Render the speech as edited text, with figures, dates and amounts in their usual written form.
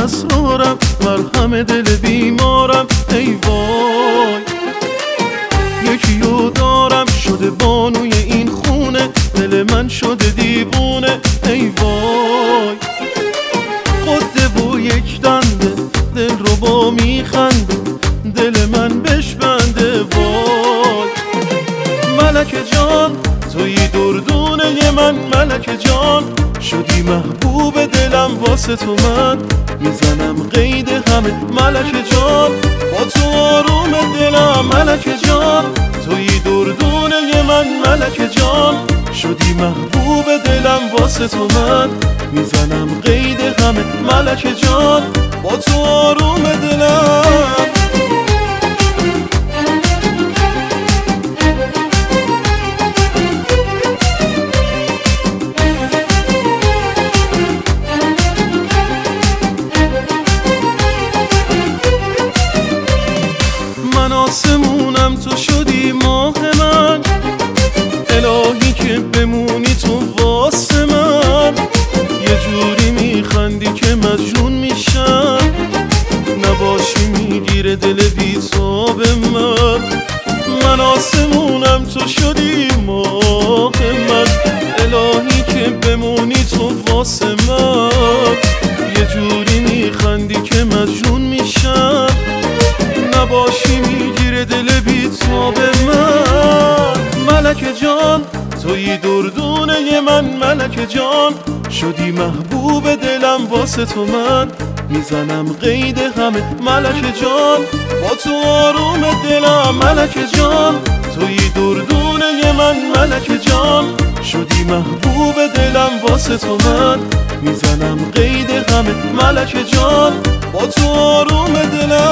اسرارم، مرهم دل بیمارم. ای وای یکیو دارم شده بانوی این خونه، دل من شده دیوونه. ای وای قده و یک دنده، دل رو با میخنده، دل من بشبنده. وای ملک جان توی دردونه من، ملک جان شدی محبوب دلم، واسه تو من میزنم قید همه. ملک جان با تو آروم دلم، ملک جان توی دردونه من، ملک جان شدی محبوب دلم، واسه تو من میزنم قید همه. ملک جان با تو آروم دلم. من آسمونم تو شدی ماه من، الهی که بمونی تو واسه من. یه جوری میخندی که مجنون میشم، نباشی میگیره دل بی‌تاب من. من آسمونم تو شدی ماه من، الهی که بمونی تو واسه من. یه جوری میخندی که مجنون میشم، نباشی میگیره دل بی‌تاب من. ملک جان توی دردونه من، ملک جان شدی محبوب دلم، واسه تو من میزنم قید همه. ملک جان با تو آروم دلم، ملک جان توی دردونه من، ملک جان شدی محبوب دلم، واسه تو من میزنم قید همه. ملک جان با تو آروم دلم.